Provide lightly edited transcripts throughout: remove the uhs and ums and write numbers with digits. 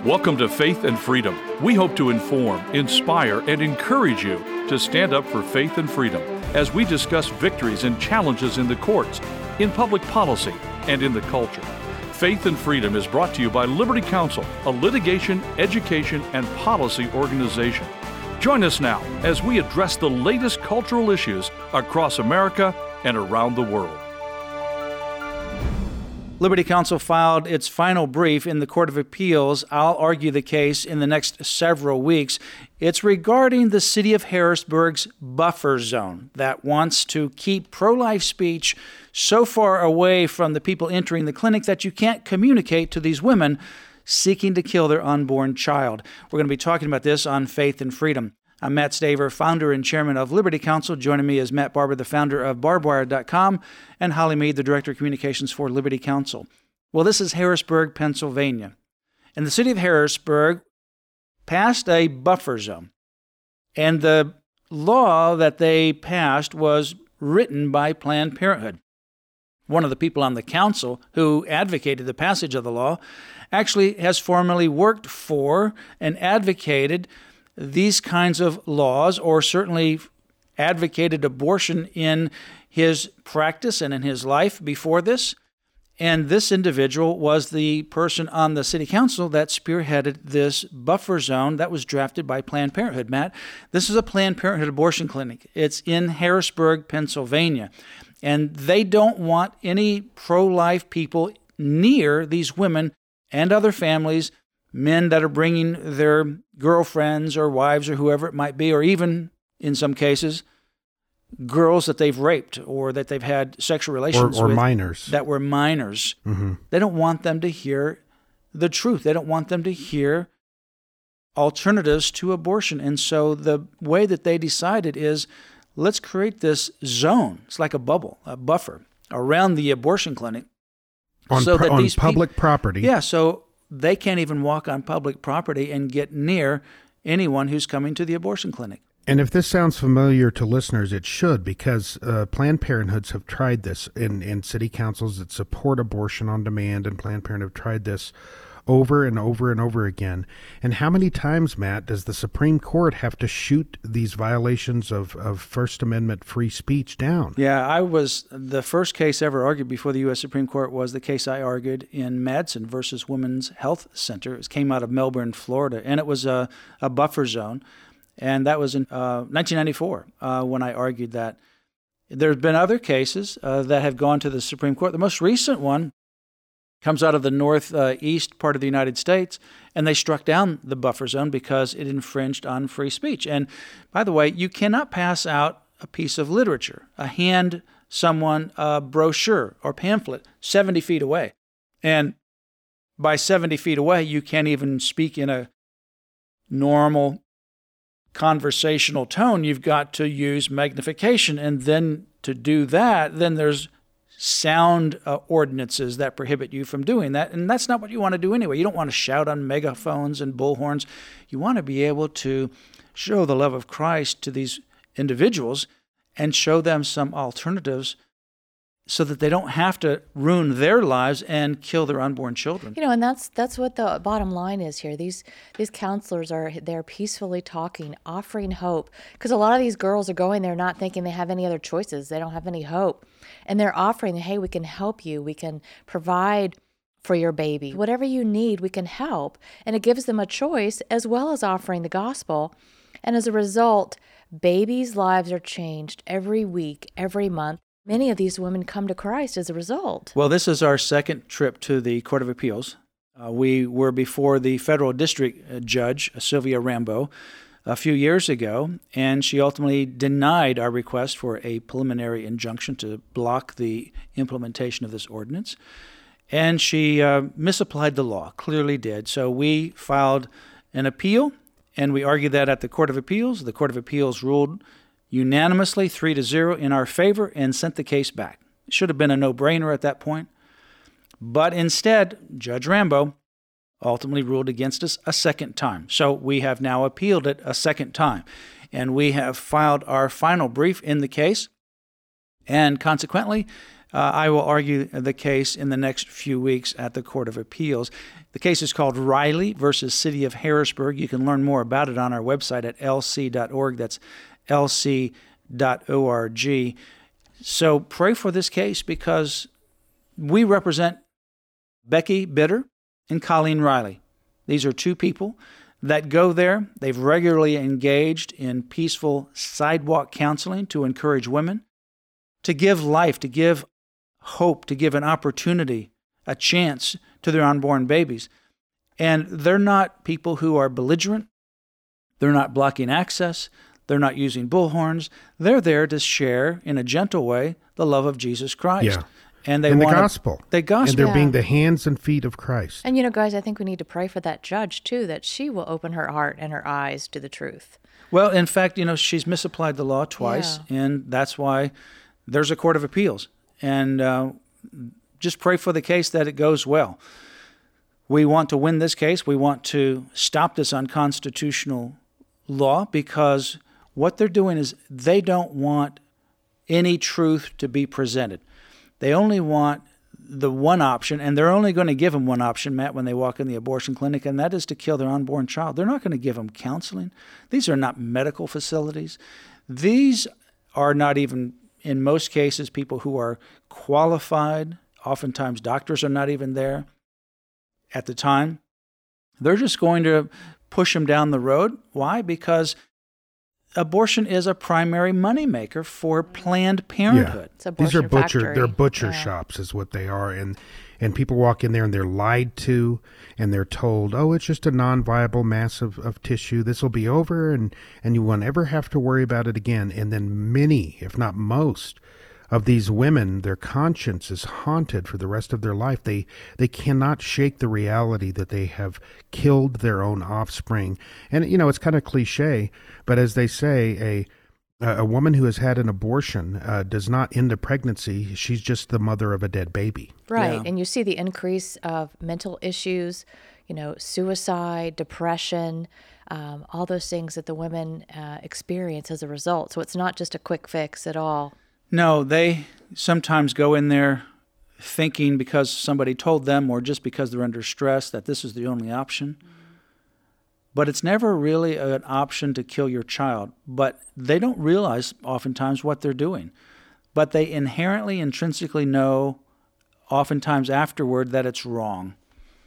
Welcome to Faith and Freedom. We hope to inform, inspire, and encourage you to stand up for faith and freedom as we discuss victories and challenges in the courts, in public policy, and in the culture. Faith and Freedom is brought to you by Liberty Counsel, a litigation, education, and policy organization. Join us now as we address the latest cultural issues across America and around the world. Liberty Counsel filed its final brief in the Court of Appeals. I'll argue the case in the next several weeks. It's regarding the city of Harrisburg's buffer zone that wants to keep pro-life speech so far away from the people entering the clinic that you can't communicate to these women seeking to kill their unborn child. We're going to be talking about this on Faith and Freedom. I'm Matt Staver, founder and chairman of Liberty Counsel. Joining me is Matt Barber, the founder of barbwire.com, and Holly Mead, the director of communications for Liberty Counsel. Well, this is Harrisburg, Pennsylvania. And the city of Harrisburg passed a buffer zone. And the law that they passed was written by Planned Parenthood. One of the people on the council who advocated the passage of the law actually has formerly worked for and advocated these kinds of laws, or certainly advocated abortion in his practice and in his life before this. And this individual was the person on the city council that spearheaded this buffer zone that was drafted by Planned Parenthood. Matt, this is a Planned Parenthood abortion clinic. It's in Harrisburg, Pennsylvania. And they don't want any pro-life people near these women and other families, men that are bringing their girlfriends or wives or whoever it might be, or even, in some cases, girls that they've raped or that they've had sexual relations or with. Minors. That were minors. Mm-hmm. They don't want them to hear the truth. They don't want them to hear alternatives to abortion. And so the way that they decided is, let's create this zone. It's like a bubble, a buffer, around the abortion clinic. On public property. Yeah, so they can't even walk on public property and get near anyone who's coming to the abortion clinic. And if this sounds familiar to listeners, it should, because Planned Parenthoods have tried this in city councils that support abortion on demand, and Planned Parenthood have tried this over and over and over again. And how many times, Matt, does the Supreme Court have to shoot these violations of First Amendment free speech down? Yeah, the first case ever argued before the U.S. Supreme Court was the case I argued in Madsen versus Women's Health Center. It came out of Melbourne, Florida, and it was a buffer zone. And that was in 1994 when I argued that. There have been other cases that have gone to the Supreme Court. The most recent one comes out of the northeast part of the United States, and they struck down the buffer zone because it infringed on free speech. And by the way, you cannot pass out a piece of literature, hand someone a brochure or pamphlet 70 feet away. And by 70 feet away, you can't even speak in a normal conversational tone. You've got to use magnification. And then to do that, then there's sound ordinances that prohibit you from doing that. And that's not what you want to do anyway. You don't want to shout on megaphones and bullhorns. You want to be able to show the love of Christ to these individuals and show them some alternatives so that they don't have to ruin their lives and kill their unborn children. You know, and that's what the bottom line is here. These counselors they're peacefully talking, offering hope, because a lot of these girls are going there not thinking they have any other choices. They don't have any hope. And they're offering, hey, we can help you. We can provide for your baby. Whatever you need, we can help. And it gives them a choice as well as offering the gospel. And as a result, babies' lives are changed every week, every month. Many of these women come to Christ as a result. Well, this is our second trip to the Court of Appeals. We were before the federal district judge, Sylvia Rambo, a few years ago, and she ultimately denied our request for a preliminary injunction to block the implementation of this ordinance. And she misapplied the law, clearly did. So we filed an appeal, and we argued that at the Court of Appeals. The Court of Appeals ruled unanimously 3-0 in our favor and sent the case back. It should have been a no-brainer at that point. But instead, Judge Rambo ultimately ruled against us a second time. So we have now appealed it a second time. And we have filed our final brief in the case. And consequently, I will argue the case in the next few weeks at the Court of Appeals. The case is called Riley versus City of Harrisburg. You can learn more about it on our website at lc.org. That's lc.org. So pray for this case, because we represent Becky Bitter and Colleen Riley. These are two people that go there. They've regularly engaged in peaceful sidewalk counseling to encourage women, to give life, to give hope, to give an opportunity, a chance to their unborn babies. And they're not people who are belligerent. They're not blocking access. They're not using bullhorns. They're there to share in a gentle way the love of Jesus Christ. Yeah. And they and the want gospel. The gospel. And they're being the hands and feet of Christ. And, guys, I think we need to pray for that judge, too, that she will open her heart and her eyes to the truth. Well, in fact, she's misapplied the law twice, and that's why there's a Court of Appeals. And just pray for the case that it goes well. We want to win this case. We want to stop this unconstitutional law, because what they're doing is they don't want any truth to be presented. They only want the one option, and they're only going to give them one option, Matt, when they walk in the abortion clinic, and that is to kill their unborn child. They're not going to give them counseling. These are not medical facilities. These are not even, in most cases, people who are qualified. Oftentimes, doctors are not even there at the time. They're just going to push them down the road. Why? Because abortion is a primary moneymaker for Planned Parenthood. It's an These are abortion factory. They're butcher shops is what they are. And people walk in there and they're lied to, and they're told, oh, it's just a non-viable mass of tissue. This will be over, and you won't ever have to worry about it again. And then many, if not most, of these women, their conscience is haunted for the rest of their life. They cannot shake the reality that they have killed their own offspring. And, it's kind of cliche, but as they say, a woman who has had an abortion does not end a pregnancy. She's just the mother of a dead baby. Right. Yeah. And you see the increase of mental issues, suicide, depression, all those things that the women experience as a result. So it's not just a quick fix at all. No, they sometimes go in there thinking because somebody told them, or just because they're under stress, that this is the only option. But it's never really an option to kill your child. But they don't realize oftentimes what they're doing. But they intrinsically know, oftentimes afterward, that it's wrong.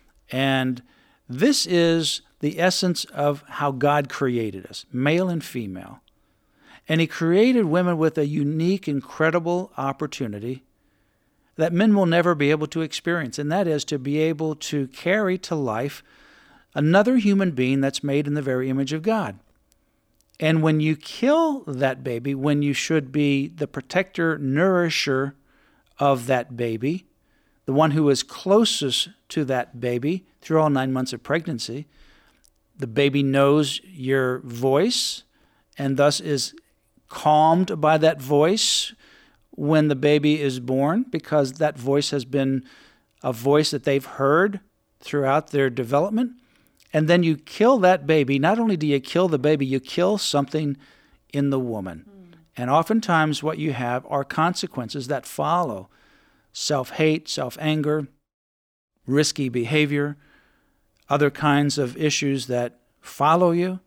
And this is the essence of how God created us, male and female. And He created women with a unique, incredible opportunity that men will never be able to experience, and that is to be able to carry to life another human being that's made in the very image of God. And when you kill that baby, when you should be the protector, nourisher of that baby, the one who is closest to that baby through all 9 months of pregnancy, the baby knows your voice and thus is calmed by that voice when the baby is born, because that voice has been a voice that they've heard throughout their development. And then you kill that baby. Not only do you kill the baby, you kill something in the woman. And oftentimes what you have are consequences that follow: self-hate, self-anger, risky behavior, other kinds of issues that follow you.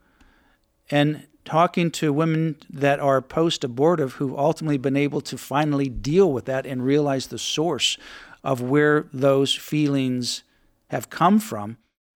And talking to women that are post-abortive who've ultimately been able to finally deal with that and realize the source of where those feelings have come from,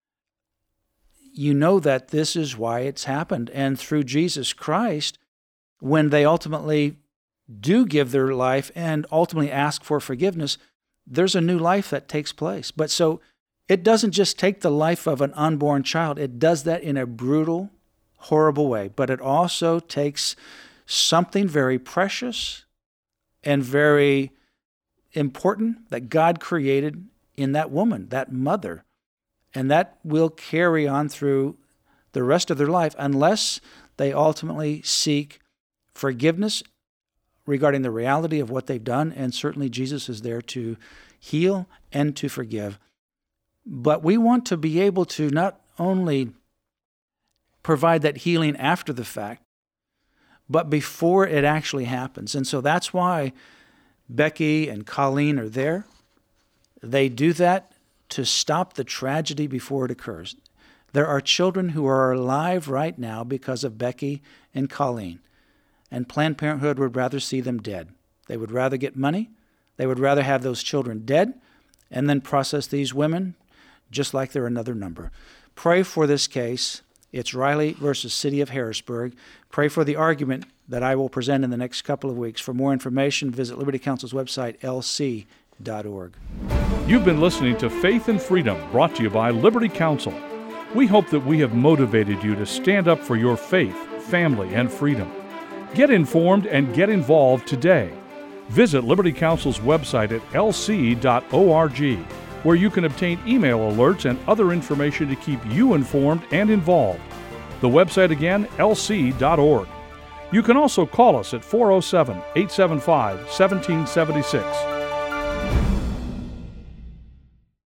you know that this is why it's happened. And through Jesus Christ, when they ultimately do give their life and ultimately ask for forgiveness, there's a new life that takes place. But so it doesn't just take the life of an unborn child. It does that in a brutal, horrible way, but it also takes something very precious and very important that God created in that woman, that mother, and that will carry on through the rest of their life unless they ultimately seek forgiveness regarding the reality of what they've done, and certainly Jesus is there to heal and to forgive. But we want to be able to not only provide that healing after the fact, but before it actually happens. And so that's why Becky and Colleen are there. They do that to stop the tragedy before it occurs. There are children who are alive right now because of Becky and Colleen, and Planned Parenthood would rather see them dead. They would rather get money. They would rather have those children dead and then process these women just like they're another number. Pray for this case. It's Riley versus City of Harrisburg. Pray for the argument that I will present in the next couple of weeks. For more information, visit Liberty Counsel's website, lc.org. You've been listening to Faith and Freedom, brought to you by Liberty Counsel. We hope that we have motivated you to stand up for your faith, family, and freedom. Get informed and get involved today. Visit Liberty Counsel's website at lc.org, where you can obtain email alerts and other information to keep you informed and involved. The website again, lc.org. You can also call us at 407-875-1776.